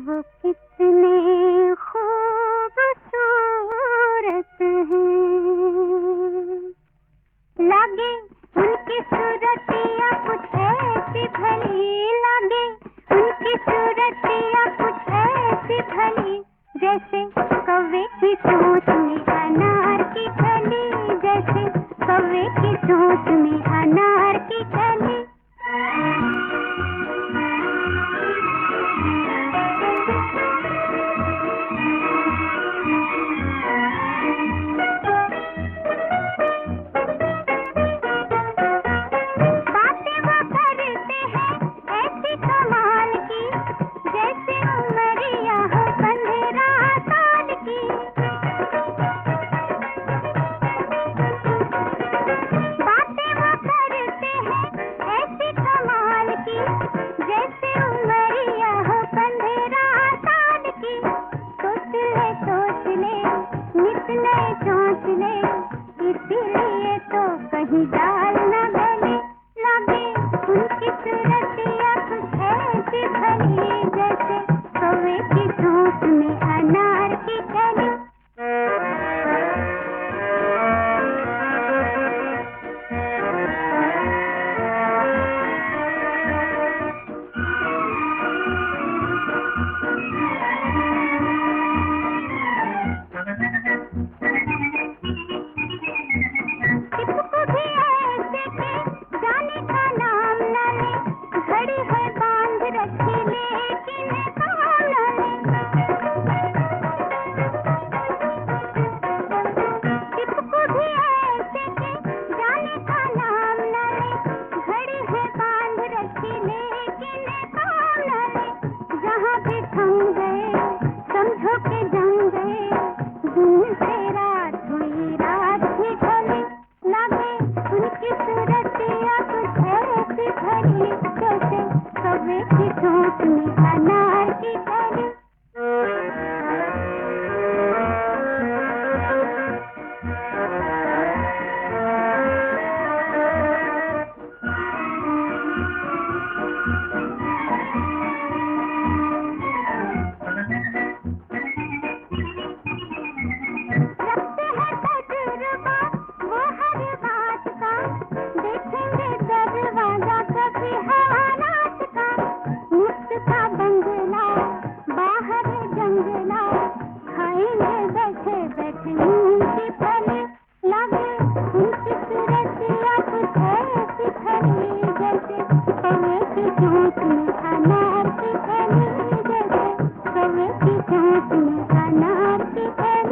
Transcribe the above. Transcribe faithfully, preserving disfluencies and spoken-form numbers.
वो कितने खूबसूरत हैं, लगे उनकी सूरतिया कुछ ऐसी भली, लगे उनकी सूरतिया कुछ ऐसी भली, जैसे कौवे की चोंच में अनार की कली, जैसे कौवे की चोंच में अनार की कली। इसीलिए तो कहीं दाल न गले, लगे उनकी सूरतिया कुछ ऐसी भली, जैसे कौवे की चोंच में अनार की कली। कौवे की चोंच में अनार की कली। चोंच में अनार की कली, जैसे कौवे की चोंच में अनार की कली।